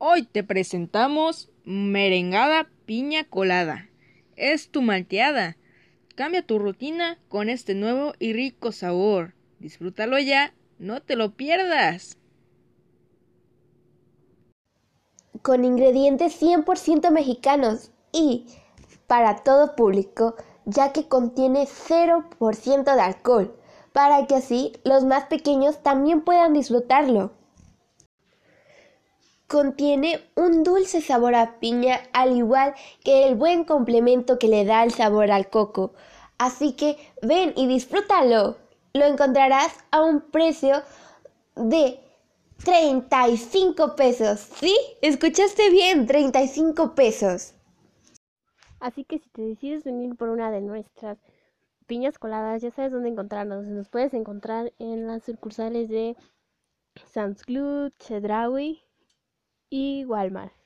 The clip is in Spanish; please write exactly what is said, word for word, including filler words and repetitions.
Hoy te presentamos merengada piña colada. Es tu malteada. Cambia tu rutina con este nuevo y rico sabor. Disfrútalo ya, no te lo pierdas. Con ingredientes cien por ciento mexicanos y para todo público, ya que contiene cero por ciento de alcohol, para que así los más pequeños también puedan disfrutarlo. Contiene un dulce sabor a piña, al igual que el buen complemento que le da el sabor al coco. Así que ven y disfrútalo. Lo encontrarás a un precio de treinta y cinco pesos. ¿Sí? ¿Escuchaste bien? treinta y cinco pesos. Así que si te decides venir por una de nuestras piñas coladas, ya sabes dónde encontrarnos. Nos puedes encontrar en las sucursales de Sam's Club, Chedraui y Walmart.